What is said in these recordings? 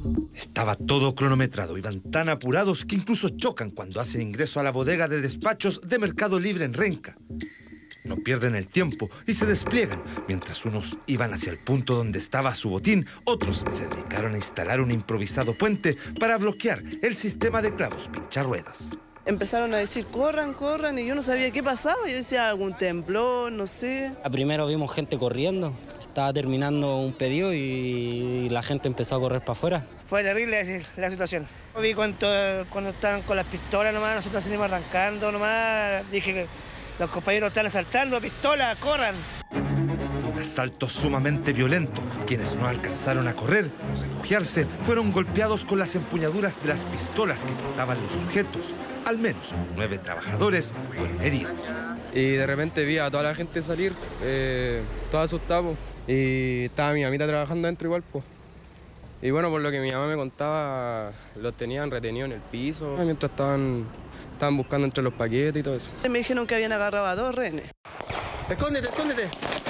Estaba todo cronometrado. Iban tan apurados que incluso chocan cuando hacen ingreso a la bodega de despachos de Mercado Libre en Renca. No pierden el tiempo y se despliegan. Mientras unos iban hacia el punto donde estaba su botín, otros se dedicaron a instalar un improvisado puente para bloquear el sistema de clavos pincharuedas. Empezaron a decir, corran, corran, y yo no sabía qué pasaba. Yo decía, algún temblor, no sé. Primero vimos gente corriendo. Estaba terminando un pedido y la gente empezó a correr para afuera. Fue terrible la situación. Vi cuando estaban con las pistolas nomás, nosotros salimos arrancando nomás. Dije que los compañeros están asaltando, pistola, corran. Fue un asalto sumamente violento. Quienes no alcanzaron a correr o refugiarse fueron golpeados con las empuñaduras de las pistolas que portaban los sujetos. Al menos 9 trabajadores fueron heridos. Y de repente vi a toda la gente salir, todos asustados. Y estaba mi mamita trabajando adentro igual, pues. Y bueno, por lo que mi mamá me contaba, los tenían retenidos en el piso mientras estaban buscando entre los paquetes y todo eso. Me dijeron que habían agarrado a 2 rehenes. Escóndete, escóndete.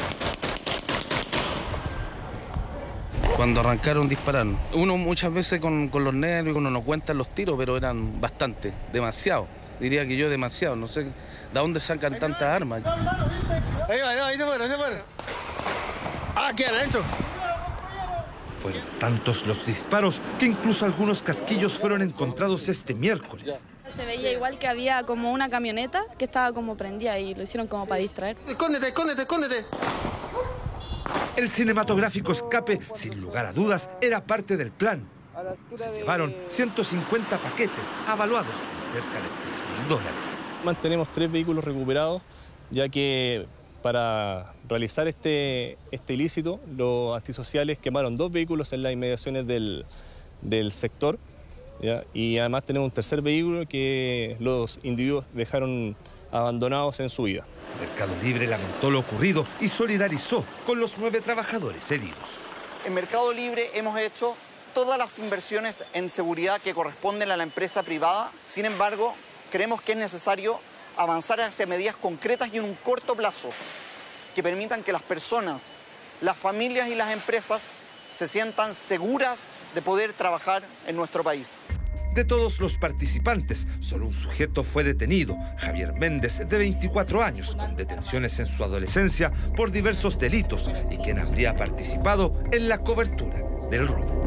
Cuando arrancaron, dispararon. Uno muchas veces con los nervios, uno no cuenta los tiros, pero eran bastante, demasiado. Diría que yo demasiado, no sé de dónde sacan tantas armas. Ahí va, ahí se fueron. Aquí adentro. Fueron tantos los disparos que incluso algunos casquillos fueron encontrados este miércoles. Se veía igual que había como una camioneta que estaba como prendida y lo hicieron como para distraer. Escóndete, escóndete, escóndete. El cinematográfico escape, sin lugar a dudas, era parte del plan. Se llevaron 150 paquetes avaluados en cerca de $6.000. Mantenemos 3 vehículos recuperados, ya que para realizar este ilícito, los antisociales quemaron 2 vehículos en las inmediaciones del sector, ¿ya? Y además tenemos un tercer vehículo que los individuos dejaron abandonados en su vida. Mercado Libre lamentó lo ocurrido y solidarizó con los 9 trabajadores heridos. En Mercado Libre hemos hecho todas las inversiones en seguridad que corresponden a la empresa privada. Sin embargo, creemos que es necesario avanzar hacia medidas concretas y en un corto plazo que permitan que las personas, las familias y las empresas se sientan seguras de poder trabajar en nuestro país. De todos los participantes, solo un sujeto fue detenido, Javier Méndez, de 24 años, con detenciones en su adolescencia por diversos delitos y quien habría participado en la cobertura del robo.